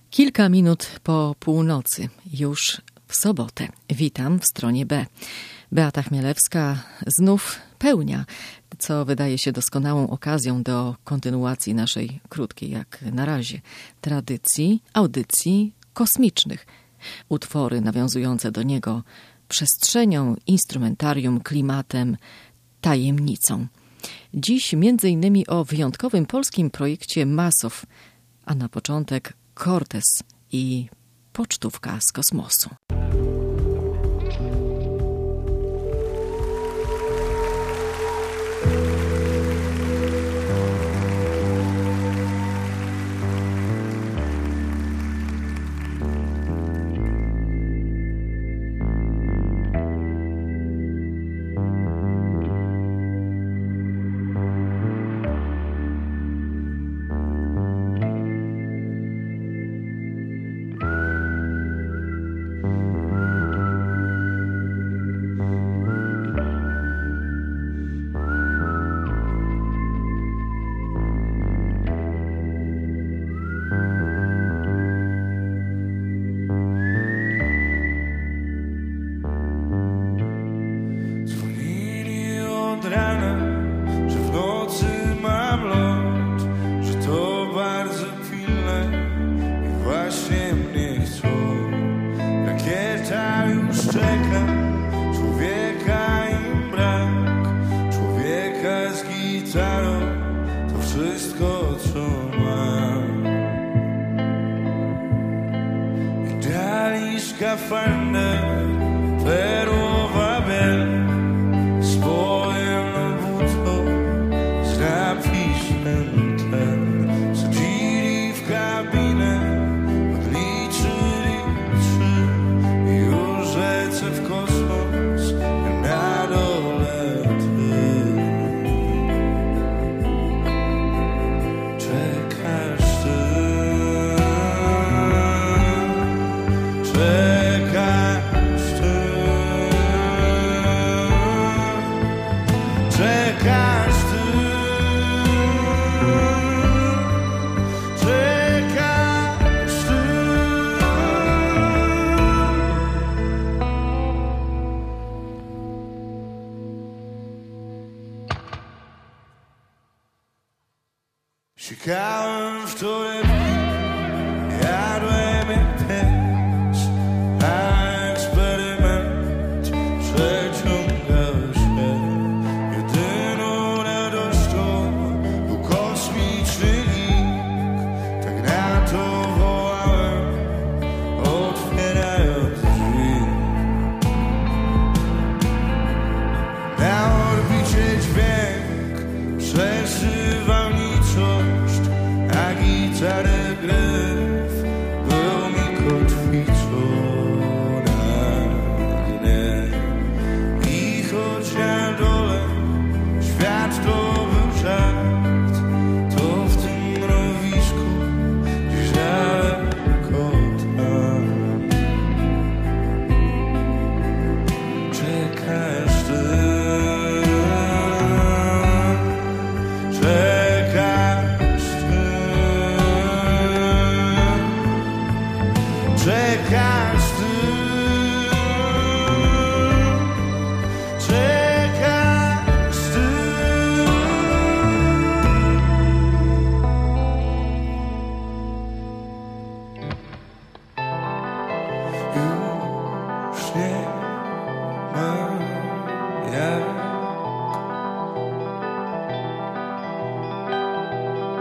Kilka minut po północy, już w sobotę. Witam w stronie B. Beata Chmielewska znów pełnia, co wydaje się doskonałą okazją do kontynuacji naszej krótkiej, jak na razie, tradycji audycji kosmicznych. Utwory nawiązujące do niego przestrzenią, instrumentarium, klimatem, tajemnicą. Dziś m.in. o wyjątkowym polskim projekcie Masow, a na początek Cortez i pocztówka z kosmosu. Czekałem w torebki, jadłem jak pies, a eksperyment przeciągał się. Jedyną radością był kosmiczny lik, tak na to wołałem, otwierając drzwi. Na orbicie dźwięk przesywał nicość, a gitarę gryf był mi kotwicą na dnie. I choć na dole świat to był żart, to w tym mrowisku gdzieś daleko tam czekasz ty.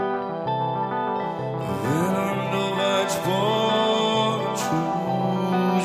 Wylądować w poczu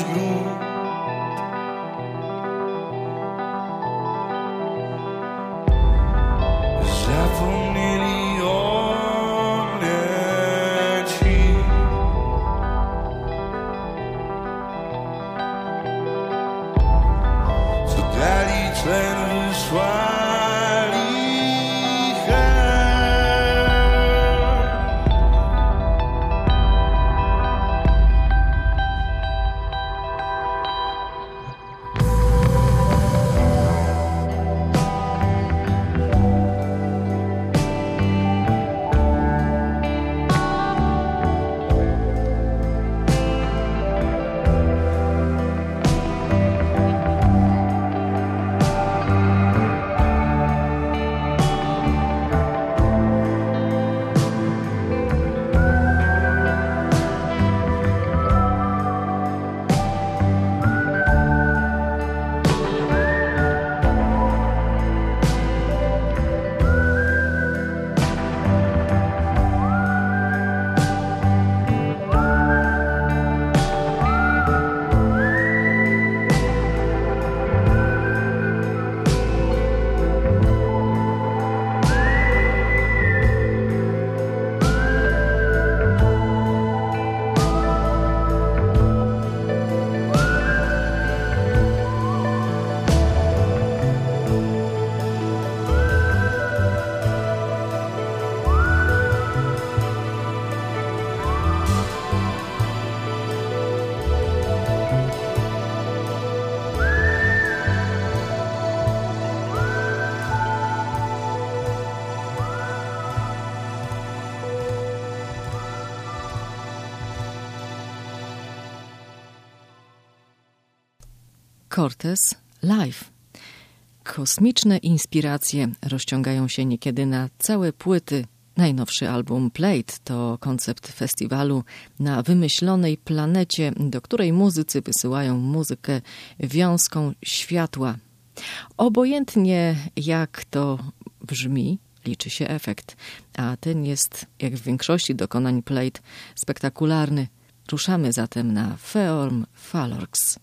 Cortez Live. Kosmiczne inspiracje rozciągają się niekiedy na całe płyty. Najnowszy album Plate to koncept festiwalu na wymyślonej planecie, do której muzycy wysyłają muzykę wiązką światła. Obojętnie jak to brzmi, liczy się efekt, a ten jest, jak w większości dokonań Plate, spektakularny. Ruszamy zatem na Feorm Phalorx.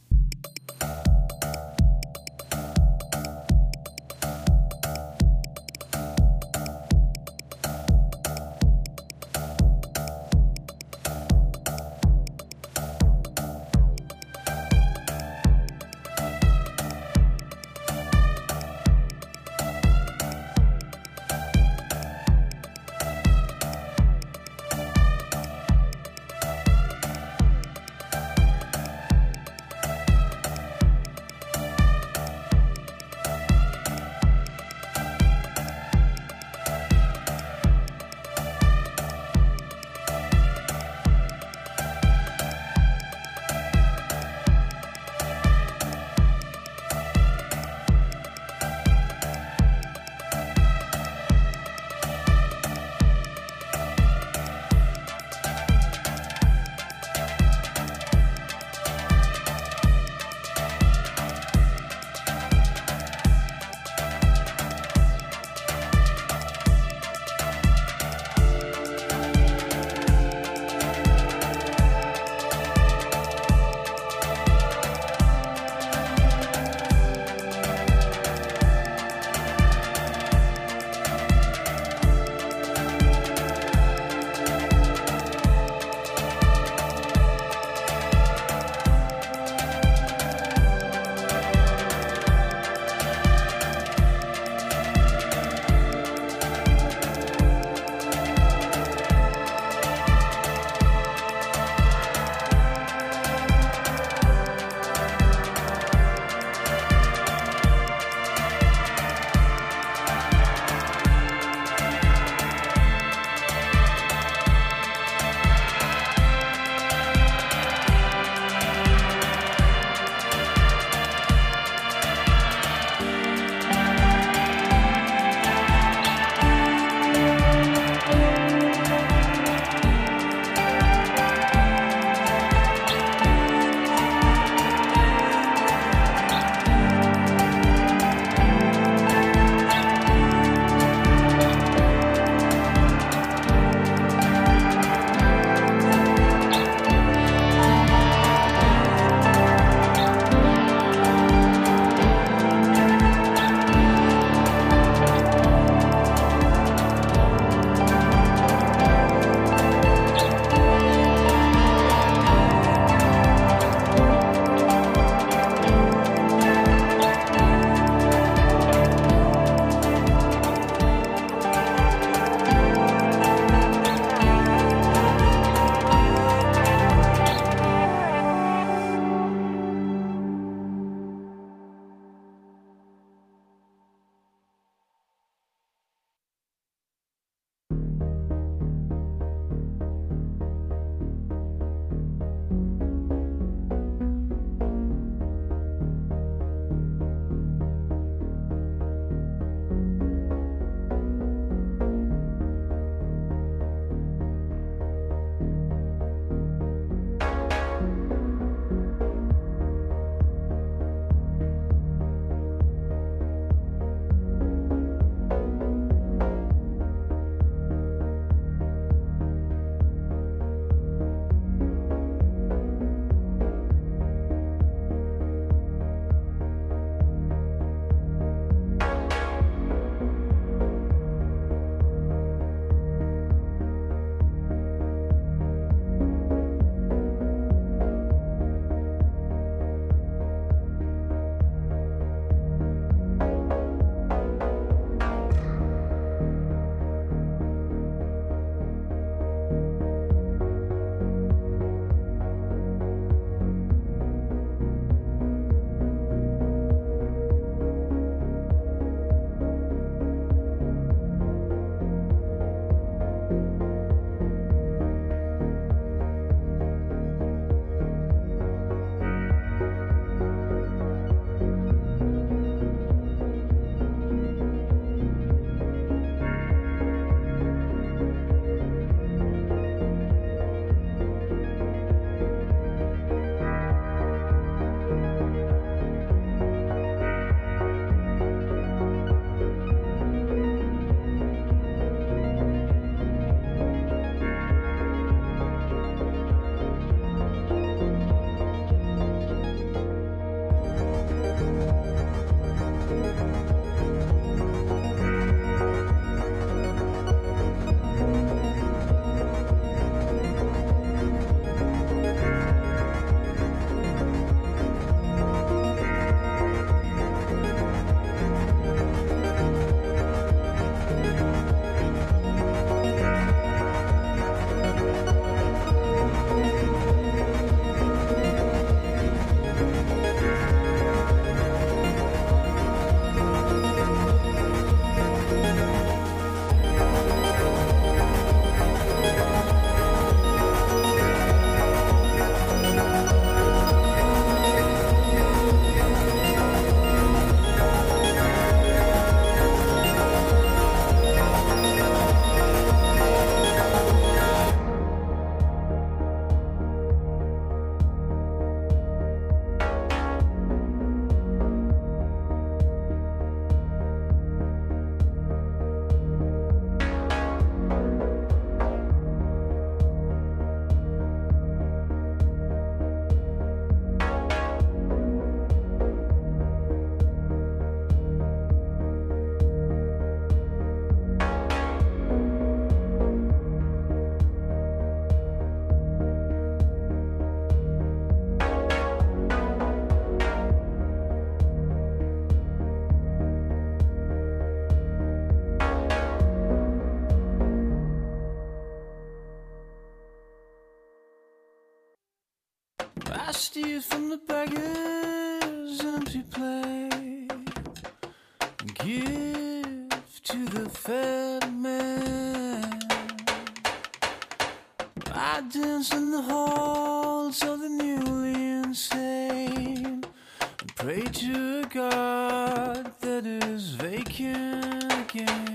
I steal from the beggar's empty plate, give to the fat man. I dance in the halls of the newly insane, and pray to a God that is vacant again.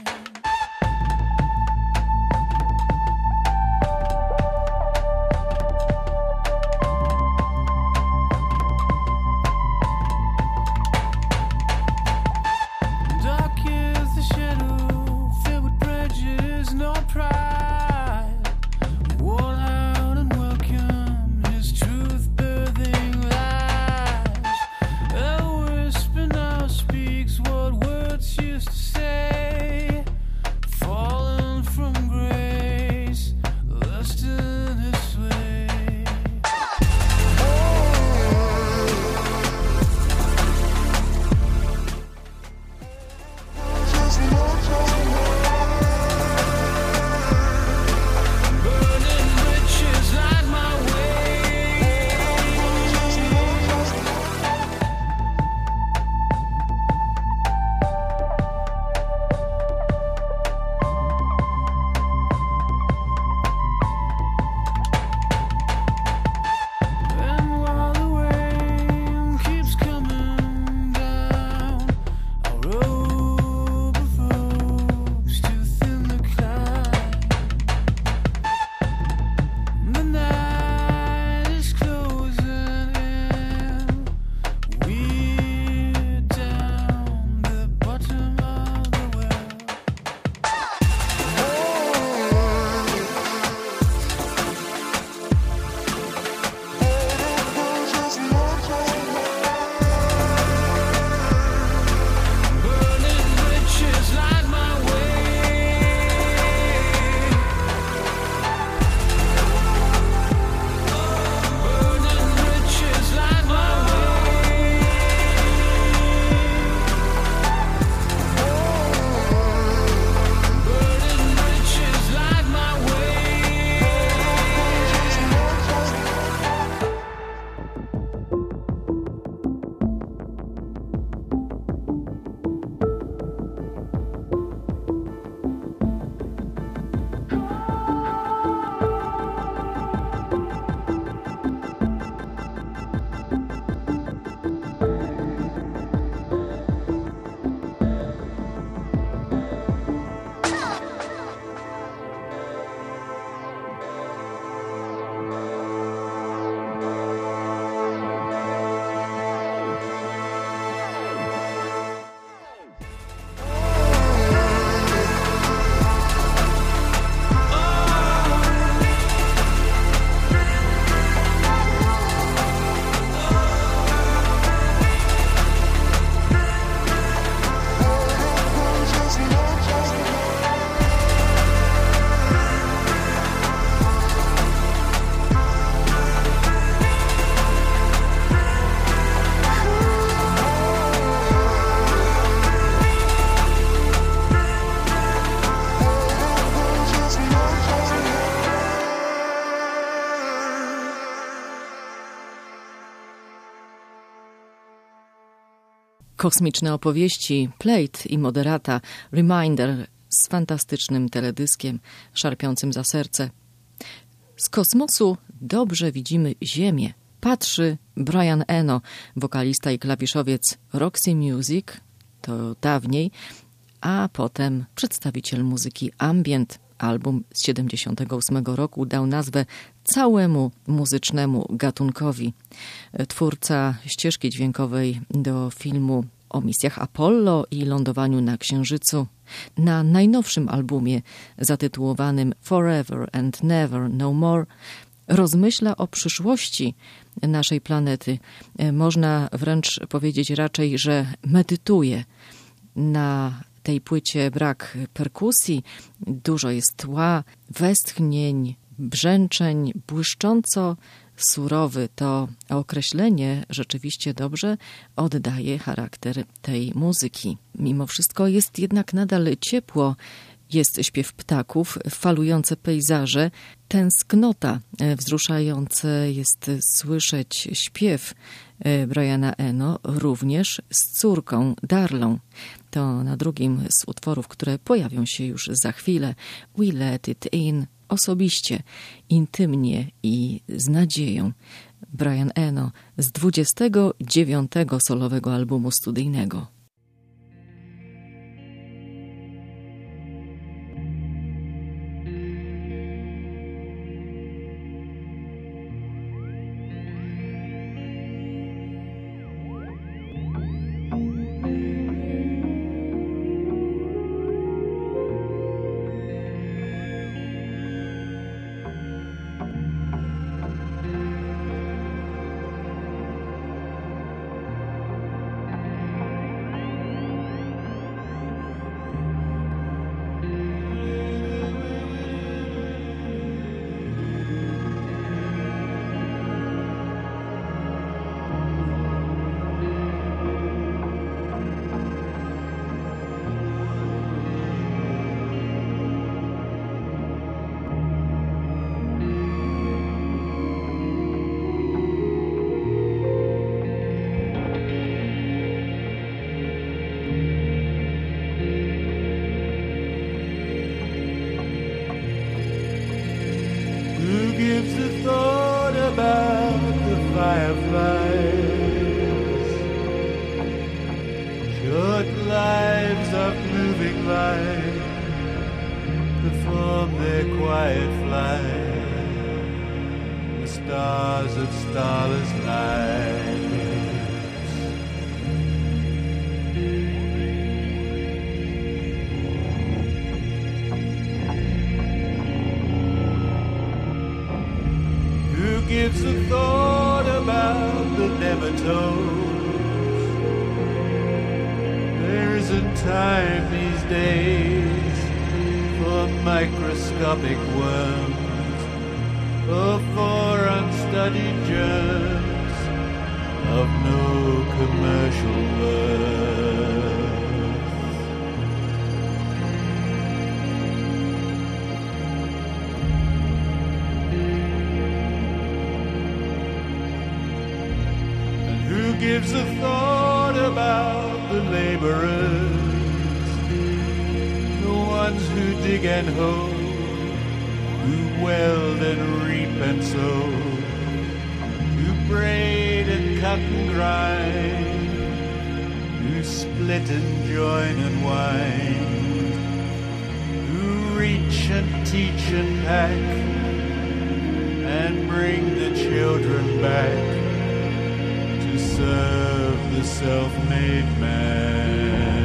Kosmiczne opowieści, Plate i Moderata, Reminder z fantastycznym teledyskiem szarpiącym za serce. Z kosmosu dobrze widzimy Ziemię. Patrzy Brian Eno, wokalista i klawiszowiec Roxy Music, to dawniej, a potem przedstawiciel muzyki ambient. Album z 1978 roku dał nazwę całemu muzycznemu gatunkowi. Twórca ścieżki dźwiękowej do filmu o misjach Apollo i lądowaniu na Księżycu. Na najnowszym albumie zatytułowanym Forever and Never No More rozmyśla o przyszłości naszej planety. Można wręcz powiedzieć raczej, że medytuje. Na tej płycie brak perkusji, dużo jest tła, westchnień, brzęczeń, błyszcząco surowy. To określenie rzeczywiście dobrze oddaje charakter tej muzyki. Mimo wszystko jest jednak nadal ciepło. Jest śpiew ptaków, falujące pejzaże, tęsknota. Wzruszające jest słyszeć śpiew Briana Eno również z córką Darlą. To na drugim z utworów, które pojawią się już za chwilę. We Let It In. Osobiście, intymnie i z nadzieją. Brian Eno z 29. solowego albumu studyjnego. Gives a thought about the fireflies, short lives of moving light perform their quiet flight, the stars of starless nights. Gives a thought about the nematodes. There isn't time these days for microscopic worms or for unstudied germs of no commercial worth. Gives a thought about the laborers, the ones who dig and hoe, who weld and reap and sow, who braid and cut and grind, who split and join and wind, who reach and teach and pack, and bring the children back to serve the self-made man.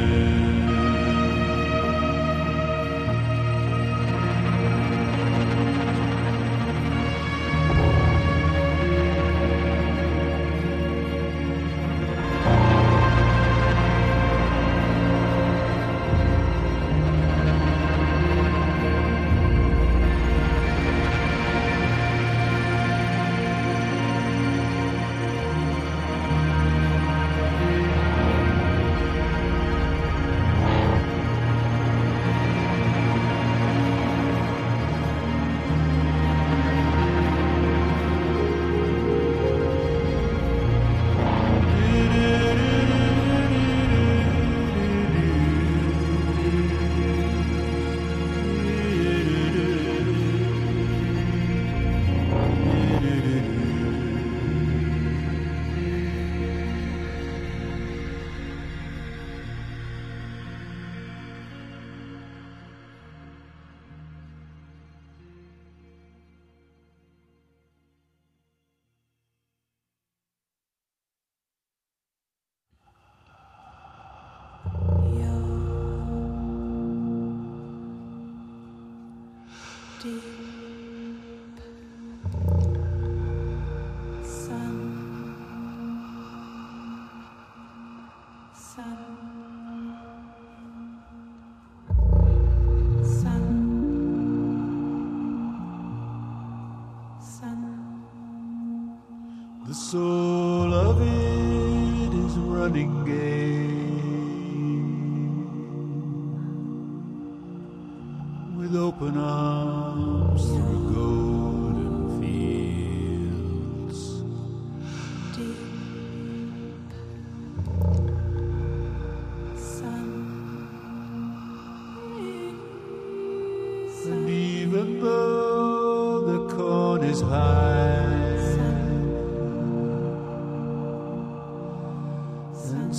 The soul of it is running gay,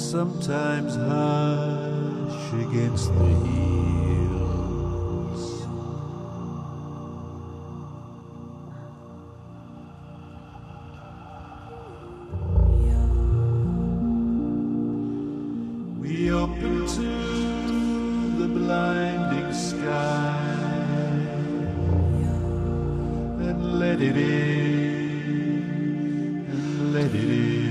sometimes harsh against the heels. We open to the blinding sky and let it in, and let it in.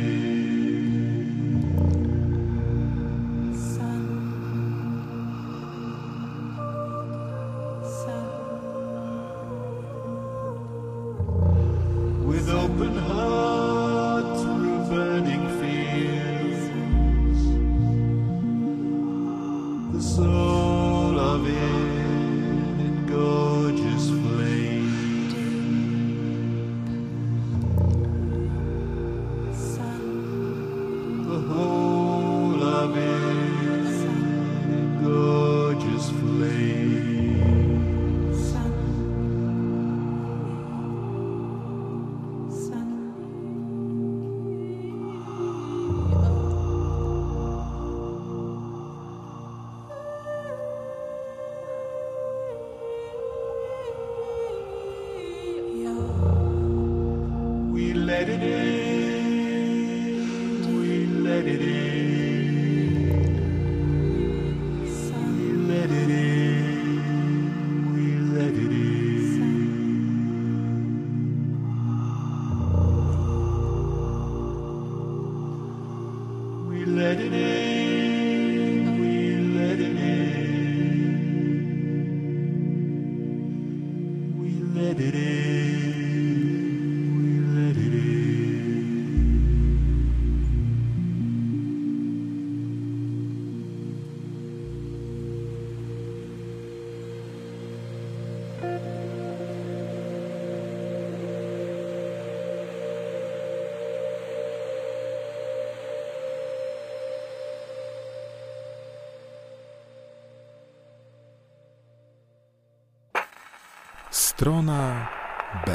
With open heart through burning fields, the soul of it in gorgeous flame. The whole of it in gorgeous flame. We let it in, we let it in, we let it in, we let it in. We let it in, we let it in, we let it in. Strona B.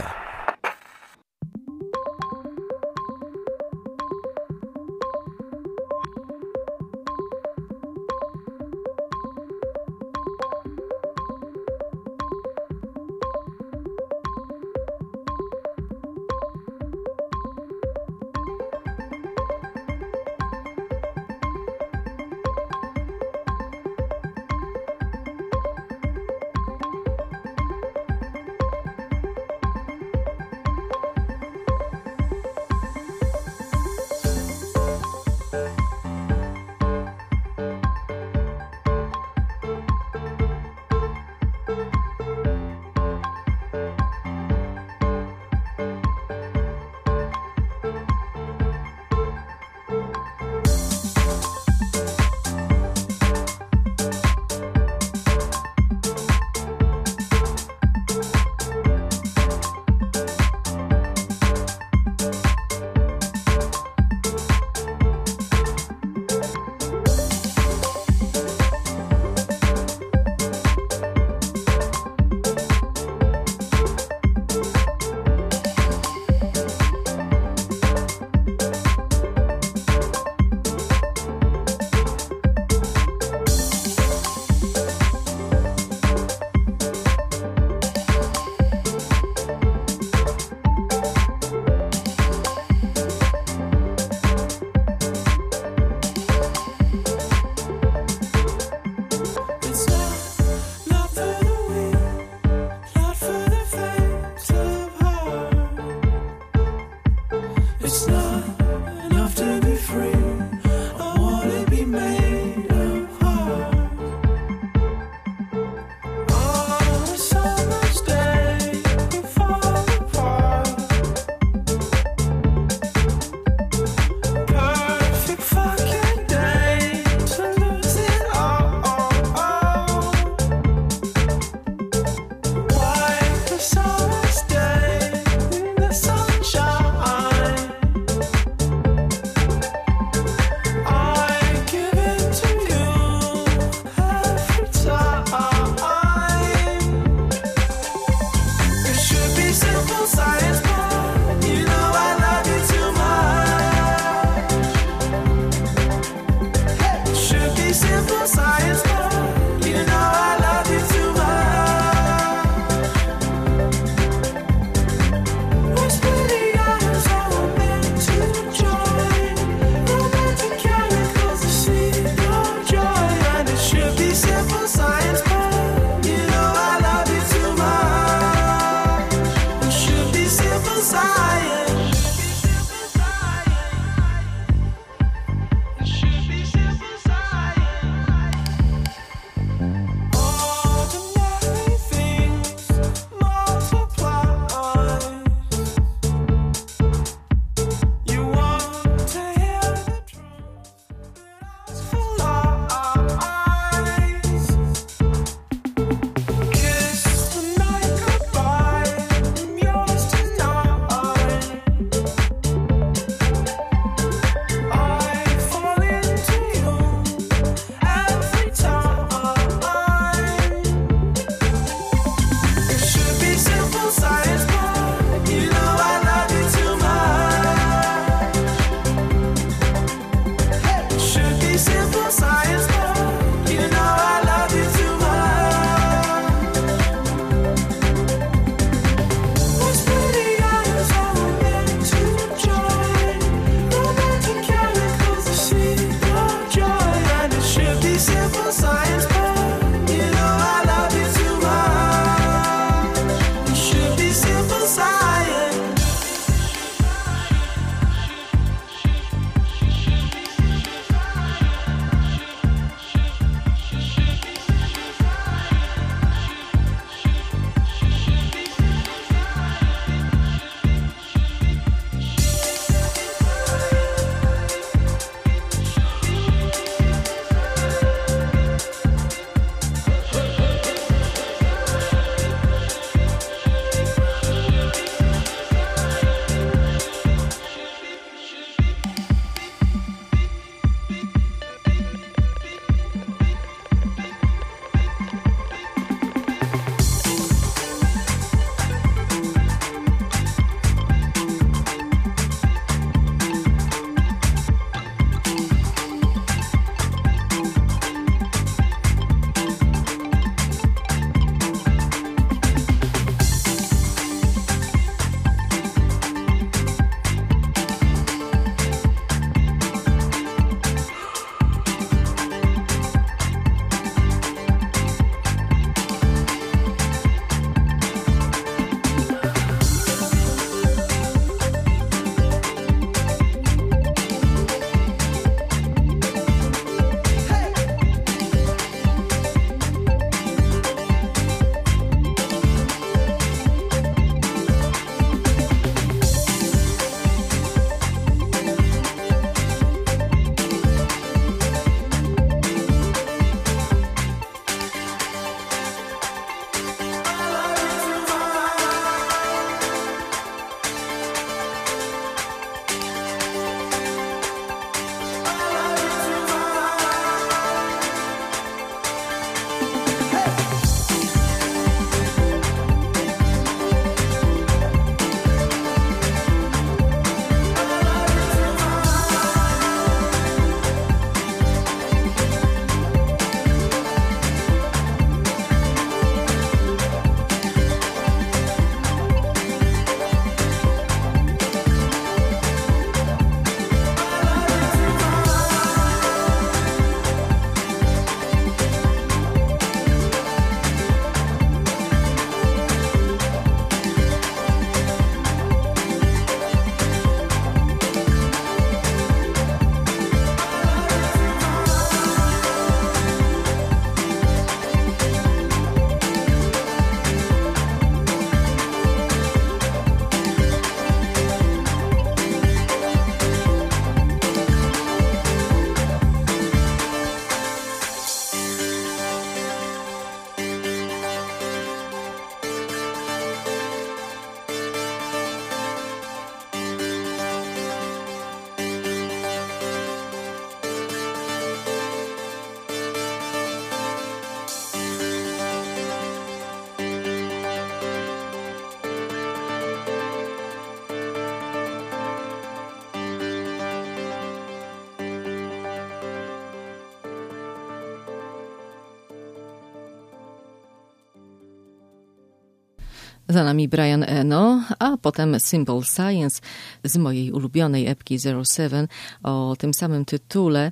Za nami Brian Eno, a potem Simple Science z mojej ulubionej epki 07 o tym samym tytule.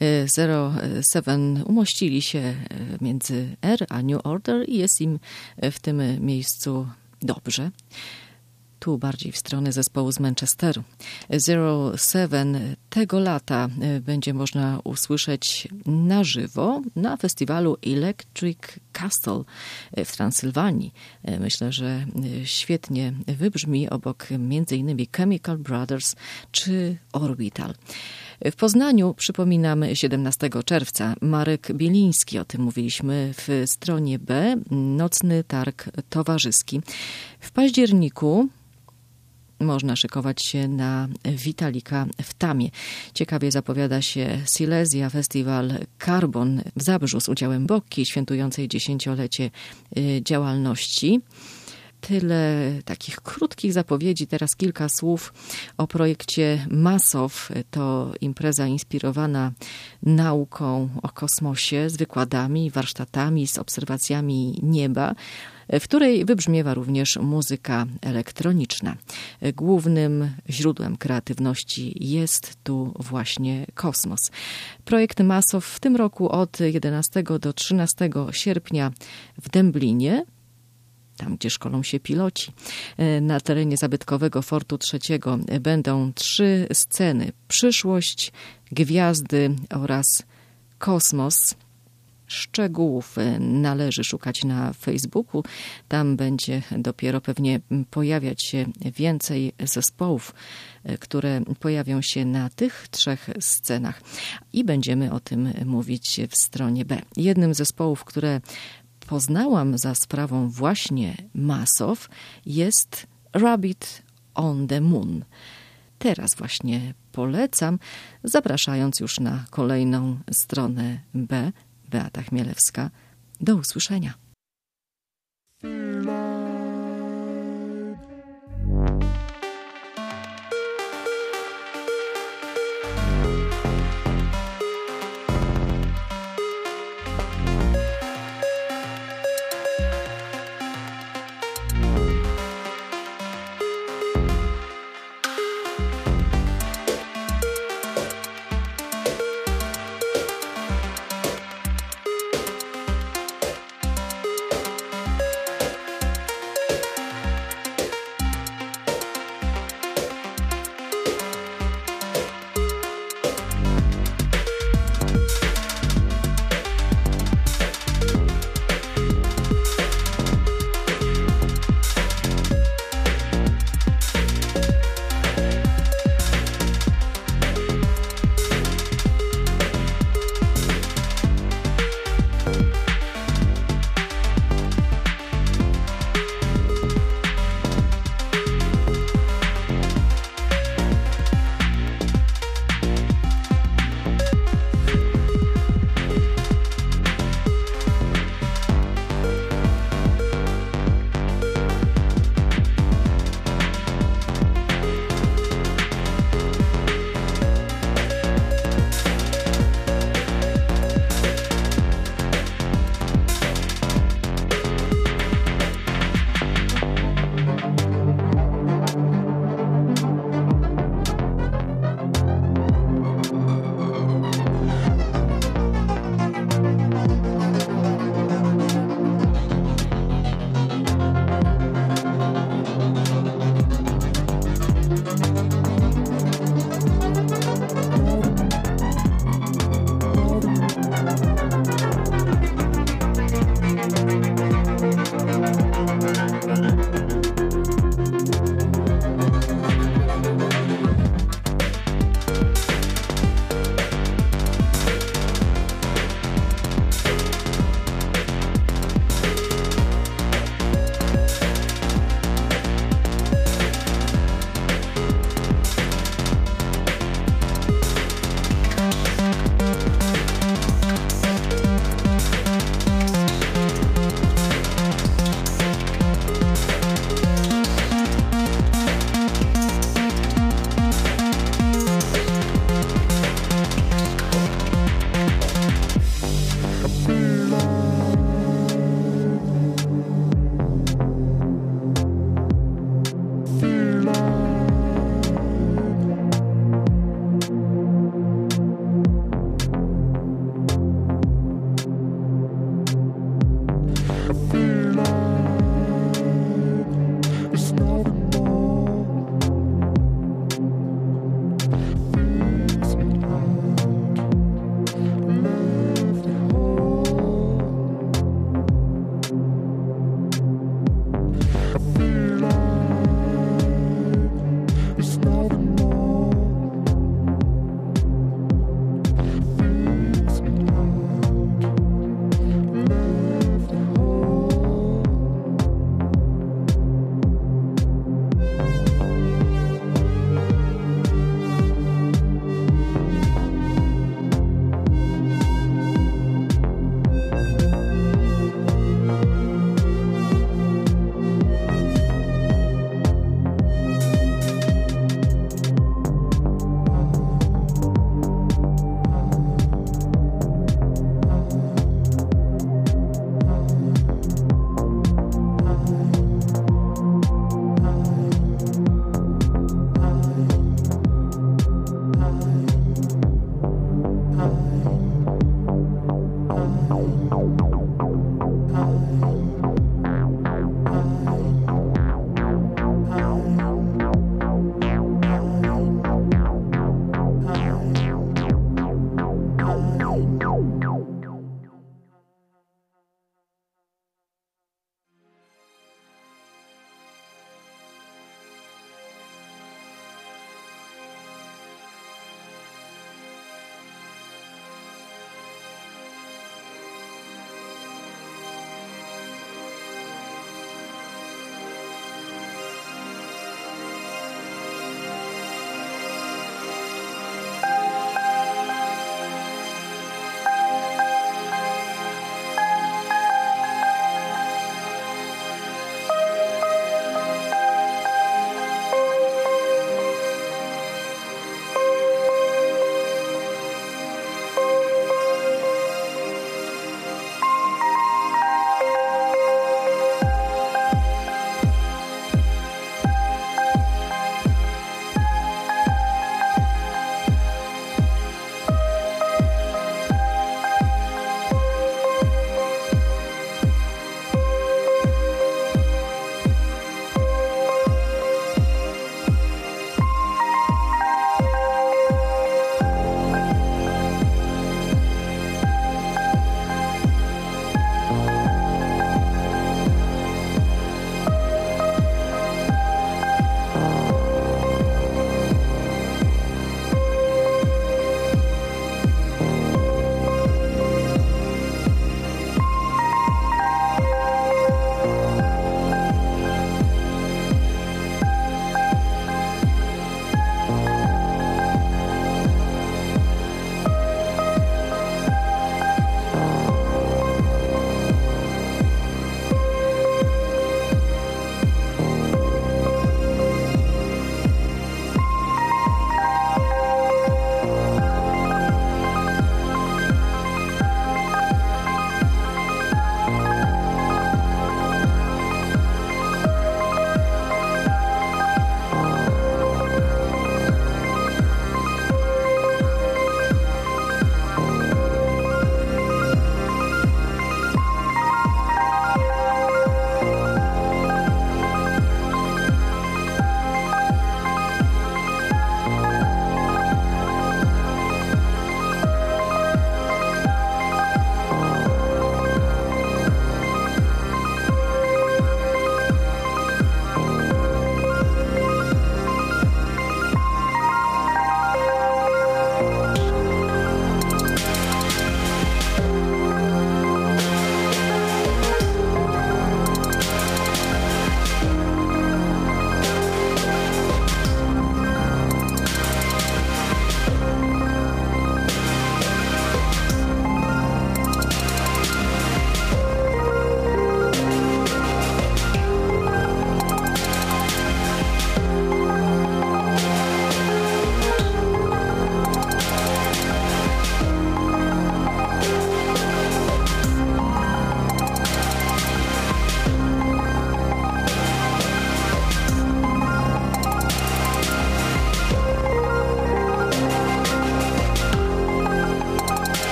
07 umościli się między R a New Order i jest im w tym miejscu dobrze. Tu bardziej w stronę zespołu z Manchesteru. 07 tego lata będzie można usłyszeć na żywo na festiwalu Electric Castle w Transylwanii. Myślę, że świetnie wybrzmi obok m.in. Chemical Brothers czy Orbital. W Poznaniu, przypominam, 17 czerwca Marek Bieliński, o tym mówiliśmy w stronie B, nocny targ towarzyski. W październiku można szykować się na Witalika w Tamie. Ciekawie zapowiada się Silesia, festiwal Carbon w Zabrzu z udziałem Bokki, świętującej 10-lecie działalności. Tyle takich krótkich zapowiedzi. Teraz kilka słów o projekcie Masow. To impreza inspirowana nauką o kosmosie, z wykładami, warsztatami, z obserwacjami nieba, w której wybrzmiewa również muzyka elektroniczna. Głównym źródłem kreatywności jest tu właśnie kosmos. Projekt Masow w tym roku od 11 do 13 sierpnia w Dęblinie, tam gdzie szkolą się piloci. Na terenie zabytkowego Fortu III będą 3 sceny: przyszłość, gwiazdy oraz kosmos. Szczegółów należy szukać na Facebooku. Tam będzie dopiero pewnie pojawiać się więcej zespołów, które pojawią się na tych 3 scenach. I będziemy o tym mówić w stronie B. Jednym z zespołów, które poznałam za sprawą właśnie Masow, jest Rabbit on the Moon. Teraz właśnie polecam, zapraszając już na kolejną stronę B. Beata Chmielewska. Do usłyszenia.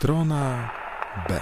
Strona B.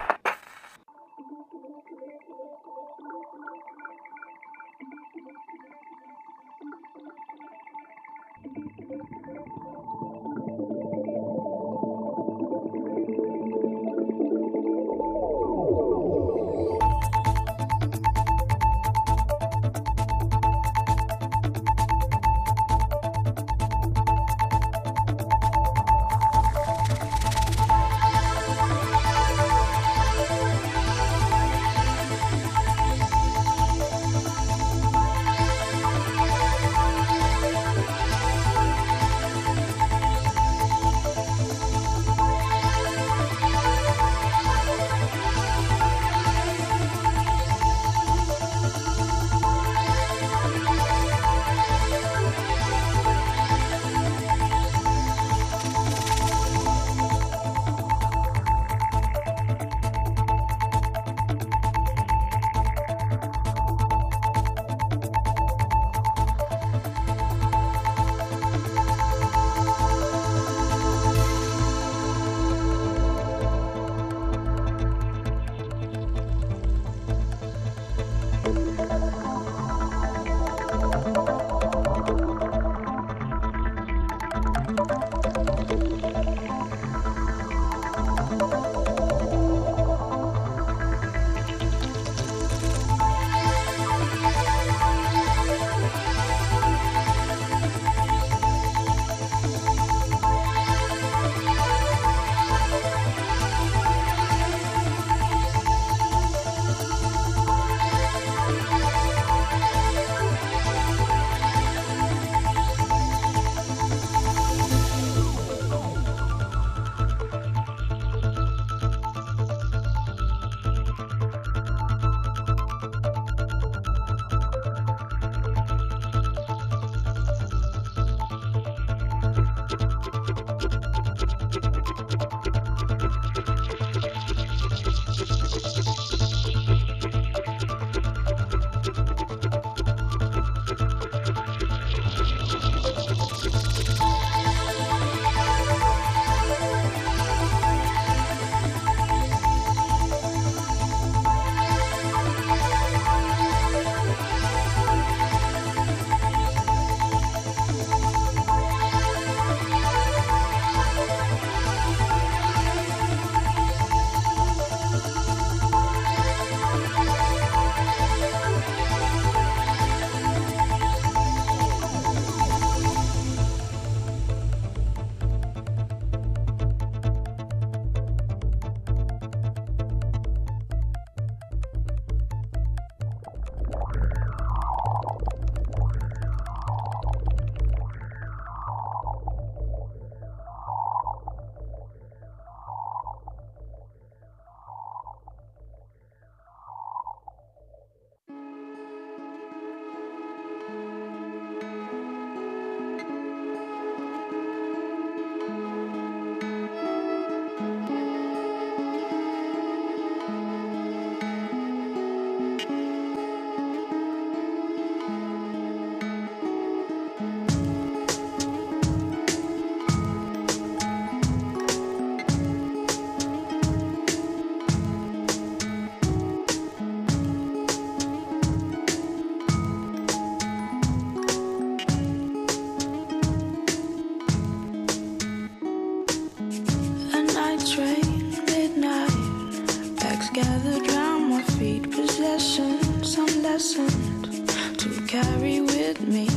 gathered round my feet, possessions unlessoned to carry with me,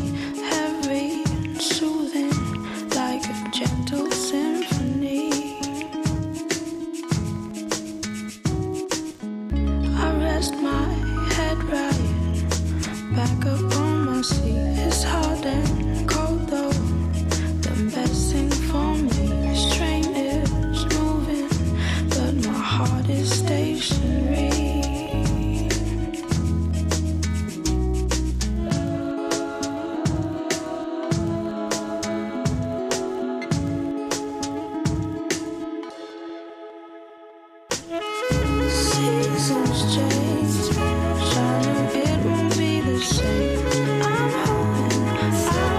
heavy and soothing like a gentle symphony. I rest my head right back up on my seat. It's hard and cold though, the best thing for me. This train is moving, but my heart is stationary. Seasons change, shining, it won't be the same. I'm hoping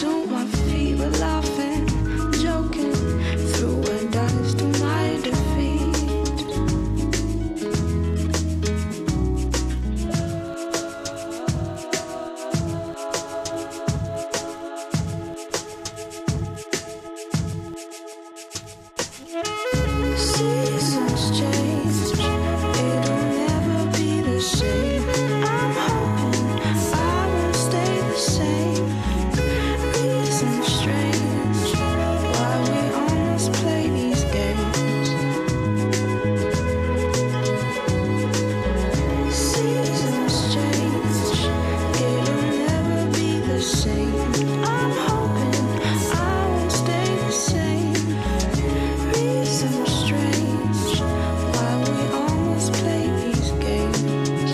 to my feet, we're laughing, joking, through a dice to my defeat. Seasons change, it'll never be the same. I'm hoping I won't stay the same. Reasons strange, why we almost play these games. Seasons change, it'll never be the same. I'm hoping I won't stay the same. Reasons strange, why we almost play these games.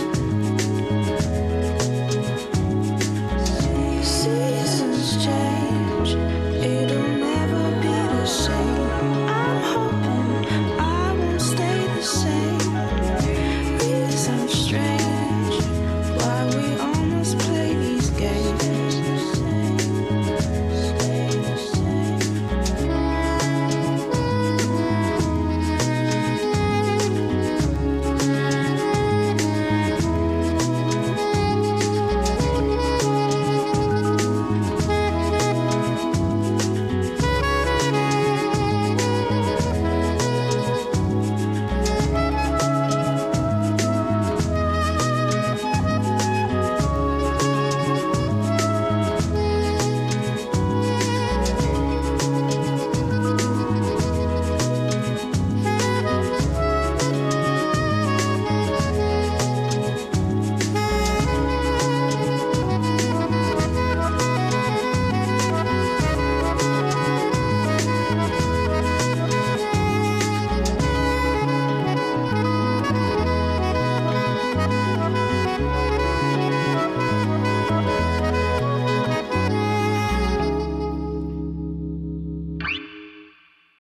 Seasons change, it'll never be the same. I'm hoping I won't stay the same. Reasons strange.